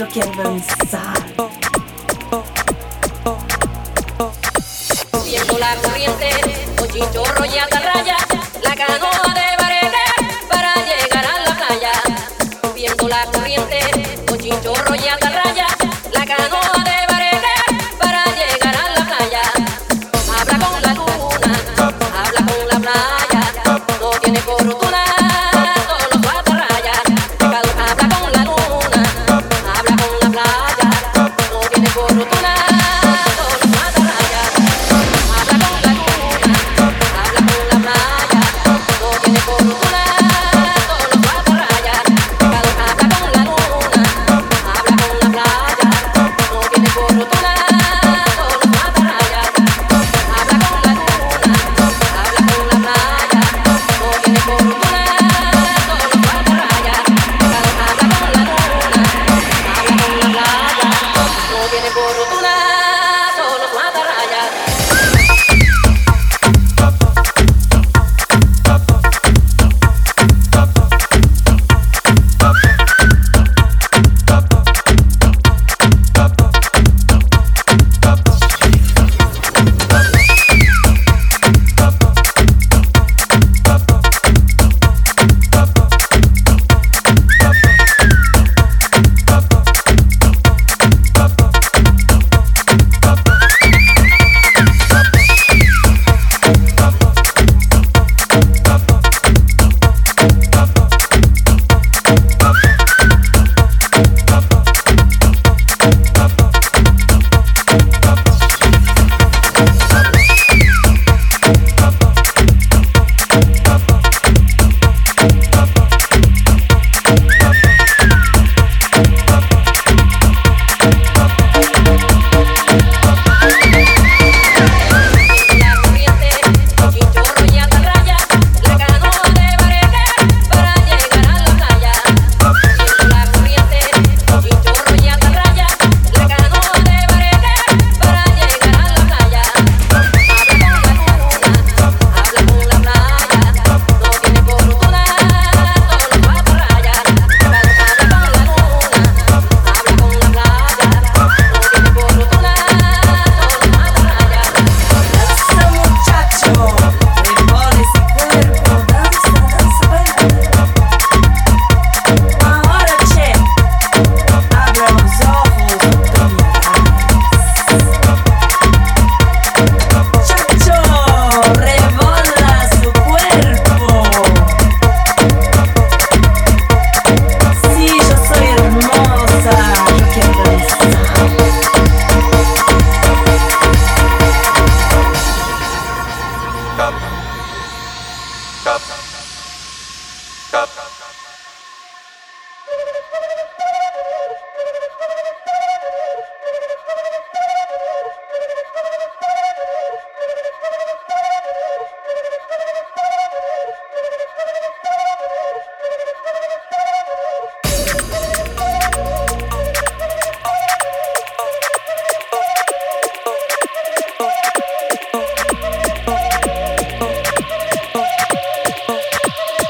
yo quiero danzar. Viendo la corriente, con chinchorro y atarraya, la canoa de barete para llegar a la playa. Viendo la corriente, con chinchorro y atarraya, la canoa de barete para llegar a la playa. Habla con la luna, habla con la playa, no tiene fortuna, solo su atarraya. Habla con la luna, habla con la playa, no tiene fortuna, solo su atarraya. Habla con la luna, habla con la playa, no tiene fortuna, solo su atarraya. Habla con la luna, habla con la playa, no tiene fortuna, solo su atarraya. Habla con la luna, habla con la playa, no tiene fortuna, solo su atarraya. Habla con la luna, habla con la playa, no tiene fortuna, solo su atarraya.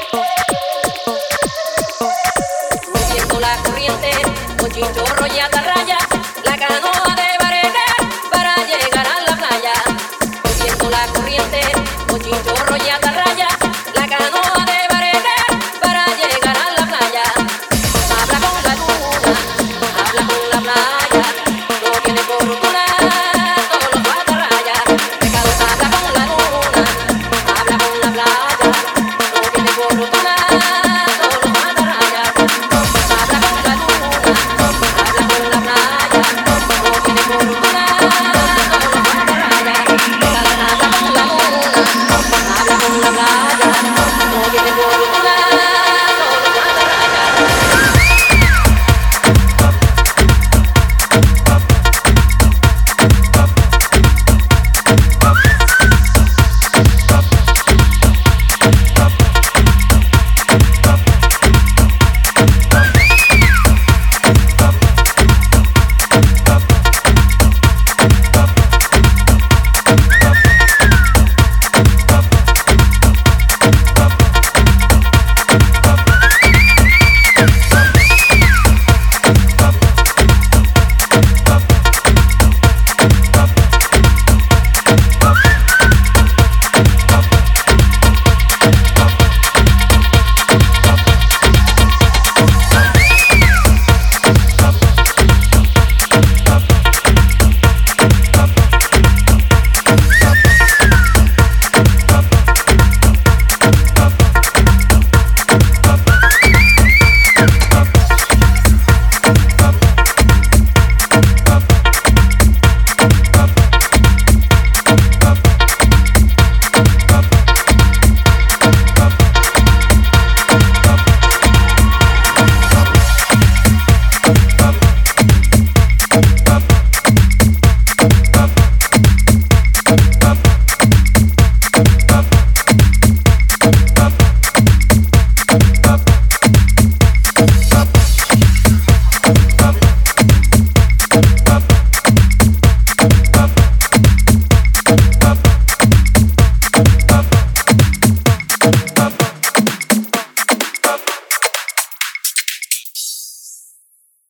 La corriente, con chinchorro y atarraya.